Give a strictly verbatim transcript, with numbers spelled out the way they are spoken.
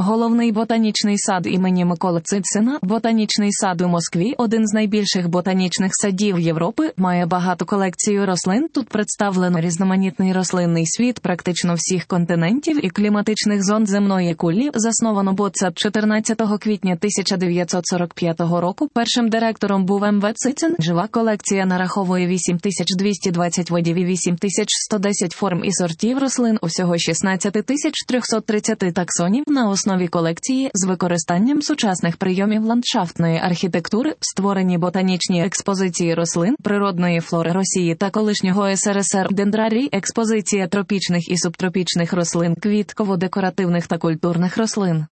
Головний ботанічний сад імені Миколи Цицина, ботанічний сад у Москві, один з найбільших ботанічних садів Європи, має багату колекцію рослин. Тут представлено різноманітний рослинний світ практично всіх континентів і кліматичних зон земної кулі. Засновано ботсад чотирнадцятого квітня тисяча дев'ятсот сорок п'ятого року. Першим директором був М В Цицин. Жива колекція нараховує вісім тисяч двісті двадцять видів і вісім тисяч сто десять форм і сортів рослин, усього шістнадцять тисяч триста тридцять таксонів на основі колекції з використанням сучасних прийомів ландшафтної архітектури, створені ботанічні експозиції рослин, природної флори Росії та колишнього С Р С Р, дендрарій, експозиція тропічних і субтропічних рослин, квітково-декоративних та культурних рослин.